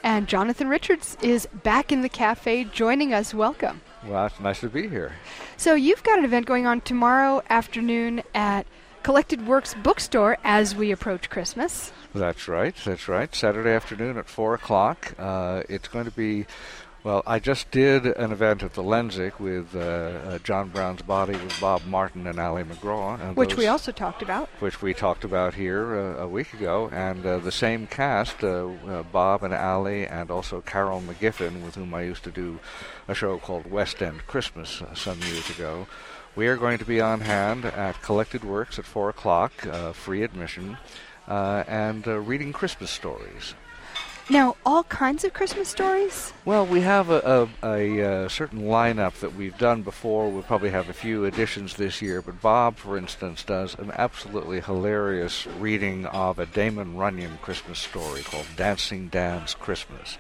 And Jonathan Richards is back in the cafe joining us. Welcome. Well, it's nice to be here. So you've got an event going on tomorrow afternoon at Collected Works Bookstore as we approach Christmas. That's right. Saturday afternoon at 4 o'clock. It's going to be, well, I just did an event at the Lensic with John Brown's Body with Bob Martin and Ali MacGraw. Which we also talked about. Which we talked about here a week ago. And the same cast, Bob and Ali, and also Carol McGiffin, with whom I used to do a show called West End Christmas some years ago. We are going to be on hand at Collected Works at 4 o'clock, free admission, and reading Christmas stories. Now, all kinds of Christmas stories? Well, we have a certain lineup that we've done before. We'll probably have a few additions this year, but Bob, for instance, does an absolutely hilarious reading of a Damon Runyon Christmas story called Dancing Dan's Christmas.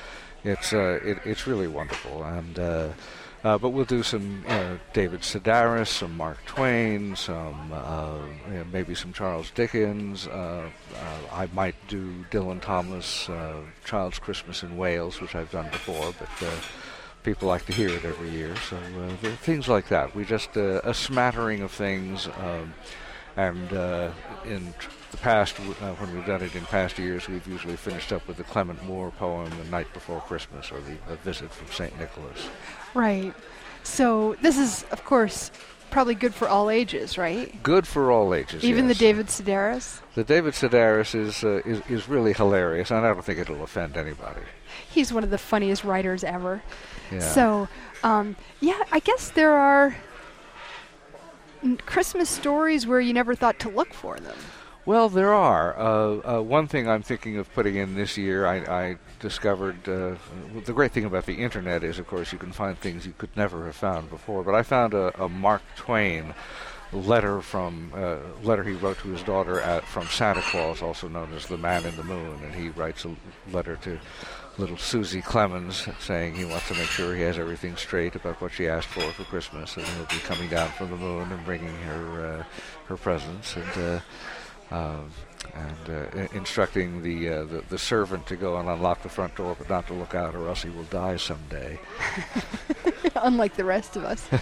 It's really wonderful, and but we'll do some David Sedaris, some Mark Twain, some maybe some Charles Dickens. I might do Dylan Thomas, Child's Christmas in Wales, which I've done before, but people like to hear it every year. So things like that. We just a smattering of things, and in the past, when we've done it in past years, we've usually finished up with the Clement Moore poem, The Night Before Christmas, or A Visit from St. Nicholas. Right. So this is, of course, probably good for all ages, right? Good for all ages, Even yes. the David Sedaris? The David Sedaris is really hilarious, and I don't think it'll offend anybody. He's one of the funniest writers ever. Yeah. So, I guess there are Christmas stories where you never thought to look for them. Well, there are. One thing I'm thinking of putting in this year, I discovered, the great thing about the internet is, of course, you can find things you could never have found before. But I found a Mark Twain letter he wrote to his daughter from Santa Claus, also known as the Man in the Moon. And he writes a letter to little Susie Clemens saying he wants to make sure he has everything straight about what she asked for Christmas. And he'll be coming down from the moon and bringing her presents. And instructing the servant to go and unlock the front door, but not to look out, or else he will die someday. Unlike the rest of us.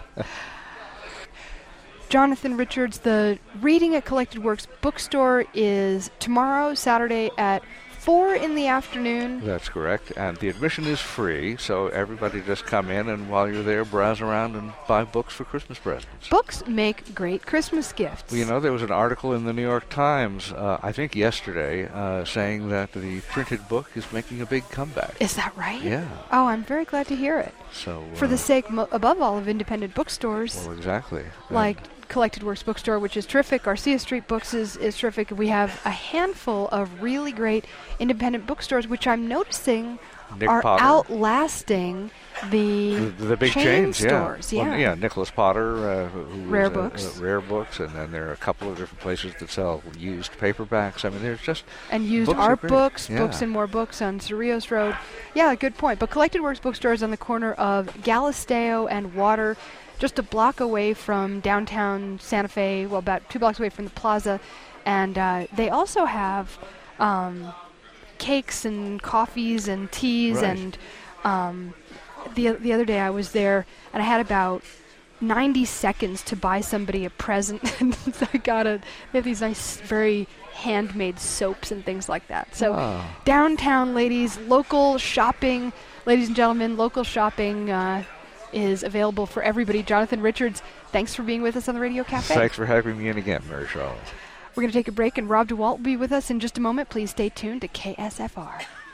Jonathan Richards, the reading at Collected Works Bookstore is tomorrow, Saturday at 4 in the afternoon. That's correct, and the admission is free, so everybody just come in and while you're there, browse around and buy books for Christmas presents. Books make great Christmas gifts. Well, you know, there was an article in the New York Times, I think yesterday, saying that the printed book is making a big comeback. Is that right? Yeah. Oh, I'm very glad to hear it. So for the sake, above all, of independent bookstores. Well, exactly. Like Collected Works Bookstore, which is terrific. Garcia Street Books is terrific. We have a handful of really great independent bookstores, which I'm noticing Nick are Potter. Outlasting the big chains, stores. Yeah. Well, Nicholas Potter, who Rare was, Books. Rare Books, and then there are a couple of different places that sell used paperbacks. I mean, there's just and used books art books, yeah. Books and More Books on Cerrillos Road. Yeah, good point. But Collected Works Bookstore is on the corner of Galisteo and Water, just a block away from downtown Santa Fe, well, about 2 blocks away from the plaza. And they also have cakes and coffees and teas. Right. And the other day I was there, and I had about 90 seconds to buy somebody a present. And so they have these nice, very handmade soaps and things like that. So downtown, ladies, local shopping, ladies and gentlemen, local shopping is available for everybody. Jonathan Richards, thanks for being with us on the Radio Cafe. Thanks for having me in again, Mary Charlotte. We're going to take a break, and Rob DeWalt will be with us in just a moment. Please stay tuned to KSFR.